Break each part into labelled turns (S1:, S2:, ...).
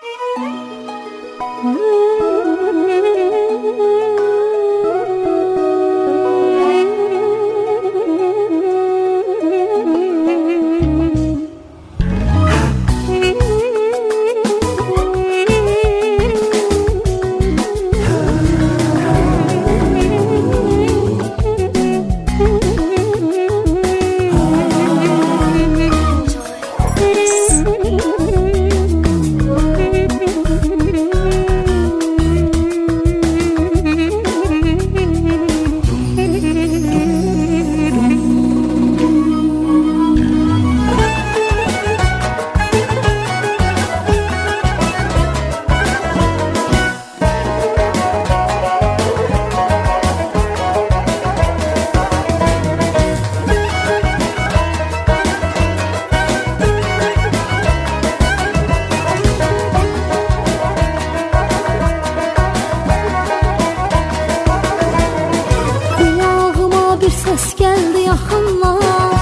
S1: Ses geldi yaxınlar,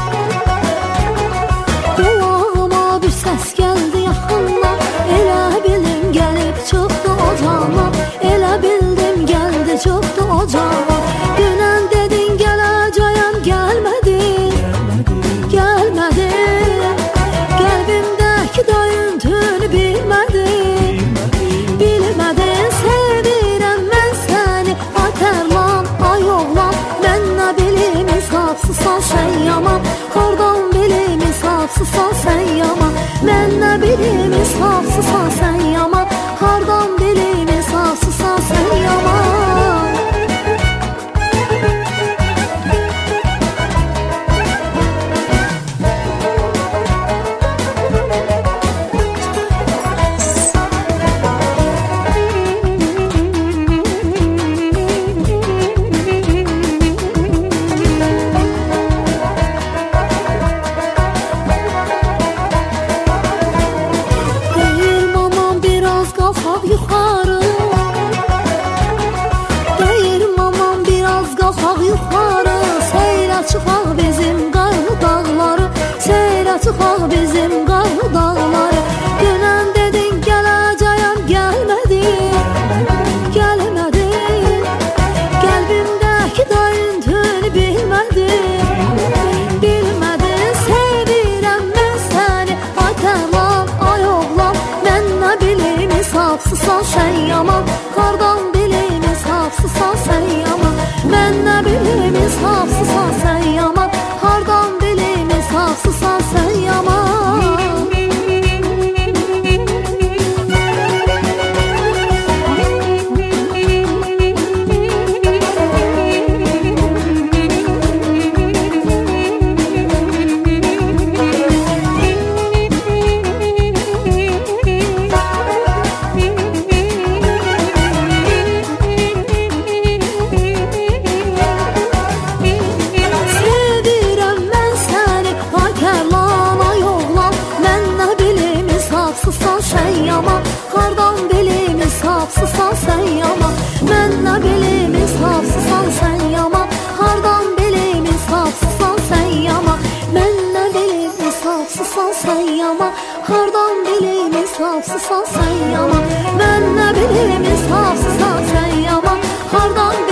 S1: kulağıma bir ses geldi yaxınlar. Elə bildim gəlib çoxdu o cavan, elə bildim gəldi çoxdu o cavan. Dünən dedin gələcəyəm, gəlmədin, gəlmədin. Qəlbimdəki döyüntünü bilmədin, bilmədin. Sevirəm mən səni, ay tərlan, ay oğlan. Mən nə bilim insafsızsan sən yaman, hardan bilim insafsızsan sən yaman. Mən nə bilim insafsızsan sən yaman, hardan bilim insafsızsan sən yaman. Yuxarı deyir mamam, biraz qalxaq yuxarı. Seyrə çıxaq bizim qarlı dağları, seyrə çıxaq bizim qarlı dağları. Dünən dedin gələcəyəm, gəlmədin, gəlmədin. Qəlbimdəki döyüntünü bilmədin, bilmədin. Sevirəm mən səni, ay tərlan, ay oğlan. Mən nə bilim insafsızsan sən yaman, hardan bilim insafsızsan sən yaman. Mən nə bilim insafsızsan sən yaman, hardan bilim insafsızsan sən yaman. Sən yaman, hardan bilim insafsızsan sən yaman. Mən nə bilim insafsızsan sən yaman, hardan bilim insafsızsan sən yaman. Mən nə bilim insafsızsan sən yaman, hardan bilim insafsızsan sən yaman. Mən nə bilim insafsızsan sən yaman, hardan